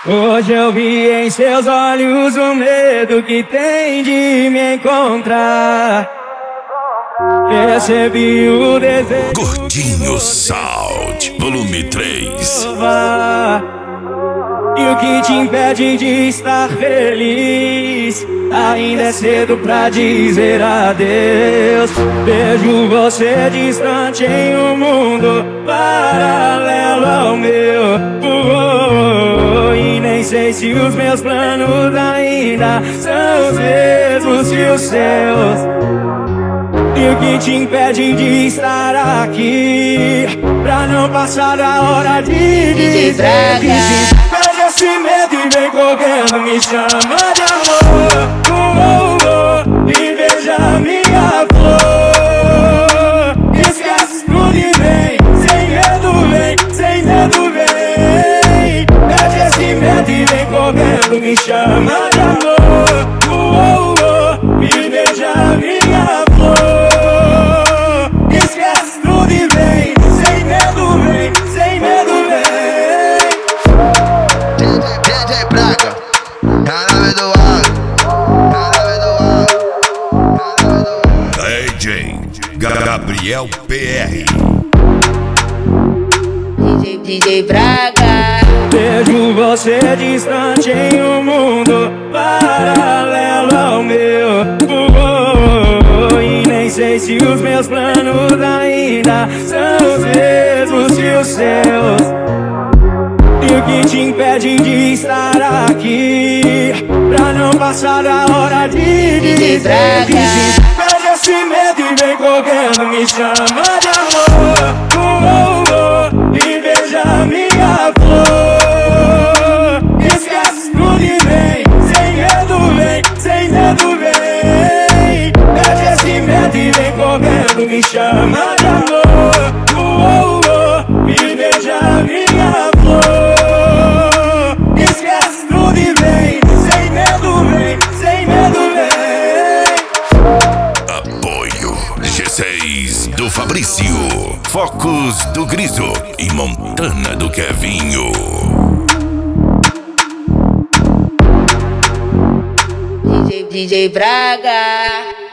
Hoje eu vi em seus olhos o medo que tem de me encontrar. Percebi o desejo Gordinho Sound, volume 3. E o que te impede de estar feliz? Ainda é cedo pra dizer adeus. Vejo você distante em um mundo paralelo ao meu. E nem sei se os meus planos ainda são os mesmos que os seus. E o que te impede de estar aqui? Pra não passar da hora de dizer que se perde esse medo e vem correndo, me chama de amor. E veja a minha flor. Esquece tudo e vem, sem medo vem. Perde esse medo e vem correndo, me chama de amor. E veja a minha flor. DJ Braga, canal do DJ Gabriel PR. DJ Braga. Vejo você distante em um mundo paralelo ao meu. E nem sei se os meus planos ainda são os mesmos que os seus. E o que te impede de estar aqui? Pra não passar da hora de dizer que se perde esse medo e vem correndo, me chama de amor. E veja a minha flor. Esquece tudo e vem, sem medo vem. Perde esse medo e vem correndo, me chama de amor. E veja a minha flor. G6 do Fabrício, Focos do Griso e Montana do Kevinho. DJ Braga.